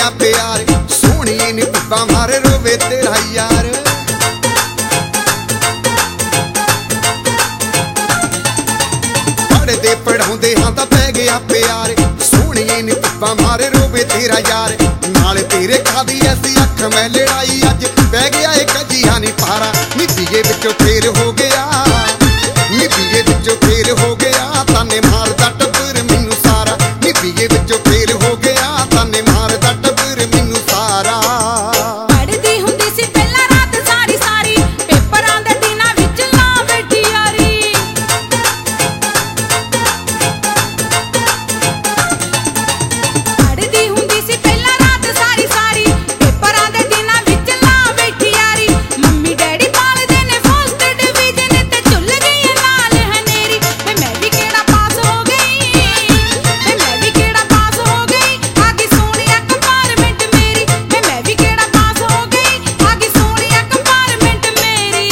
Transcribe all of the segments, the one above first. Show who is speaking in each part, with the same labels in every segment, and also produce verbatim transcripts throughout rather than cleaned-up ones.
Speaker 1: गया प्यार सोहणिए नी पुब्बा मारे रोवे तेरा यार। पढ़दे पढ़ाउंदे हां तां पै गया प्यार सोहणिए नी पुब्बा मारे रोवे तेरा यार। नाल तेरे खादी ऐसी अख मैं लड़ाई अज पै गया एक जिहा नी पारा नी बीए विचों फेर हो गया नी बीए विचों फेर हो गया ताने मारदा टब्बर मैनू सारा नी बीए विचों फेर हो गया ताने मारदा टब्बर मैनू सारा।
Speaker 2: पढ़दी हुंदी सी पहला रात सारी सारी पेपरां दे दिनां विच ला बैठी यारी। पढ़दी हुंदी सी पहला रात सारी सारी पेपरां दे दिनां विच ला बैठी यारी। मम्मी डैडी पालदे ने फर्स्ट डिवीजन ते झुल गई नाल हनेरी ते मैं भी केड़ा पास हो गई ते मैं भी केड़ा पास हो गई आगे सोहणिया कंपार्टमेंट मेरी ते मैं भी केड़ा पास हो गई आगे सोहणिया कंपार्टमेंट मेरी।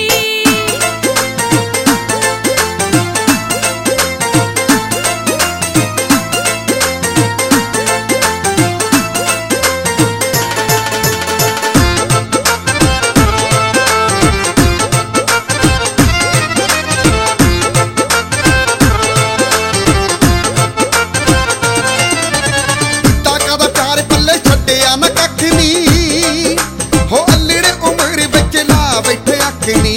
Speaker 1: ता कदा प्यार पल्ले छड्डिया ना कख नी हो अल्लड़े उमर विच ला बैठे अख नी।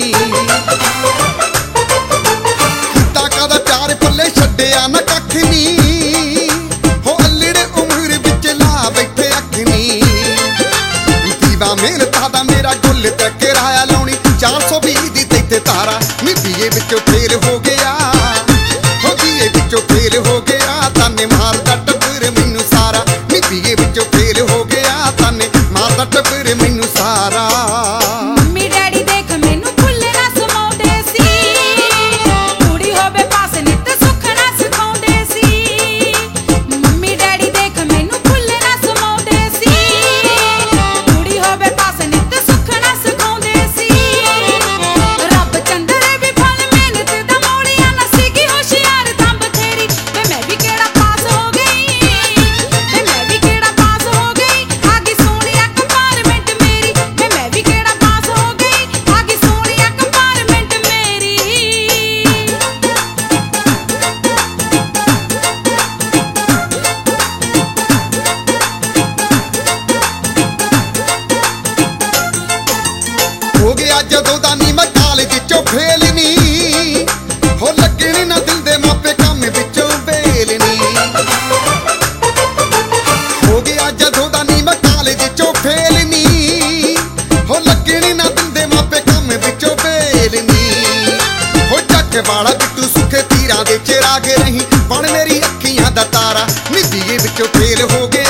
Speaker 1: ता कदा प्यार पल्ले छड्डिया ना कख नी हो अल्लड़े उमर विच ला बैठे अख नी। दीवा मेहनता दा मेरा गुल ते किराया लाउणी चार सौ बीस दी ते तारा नी बीए विचों फेर हो गया हो बीए विचों फेर हो गया ताने मारदा टब्बर मैनू सारा नी बीए विचों फेर हो गया ताने मारदा टब्बर मैनू सारा।
Speaker 2: मम्मी डैडी देख मैनू भुल्ले ना समाउंदे सी कुड़ी होवे पास नित सुख ना सिखाउंदे सी। मम्मी डैडी देख मैनू भुल्ले ना समाउंदे सी कुड़ी होवे पास नित सुख ना सिखाउंदे सी। रब चंदरे भी फल मेहनत दा मोड़िया ना सीगी होशियार तां बथेरी ते मैं भी केड़ा पास हो गई ते मैं भी केड़ा पास हो गई आगे सोहणिया कंपार्टमेंट मेरी ते मैं भी केड़ा पास हो गई आगे सोहणिया कंपार्टमेंट मेरी।
Speaker 1: हो गया जदों दा नी मैं कालेज चों फेल नी हो लगने ना दिल दे मापे काम विचों वेल नी। हो गया जदों दा नी मैं कालेज चों फेल नी हो लगने ना दिल दे मापे काम विचों वेल नी। हो जग वाला बिट्टू सुखे तीरां दे चिराग रही बण मेरी अखियां दा तारा नी बीए विचों फेल हो गया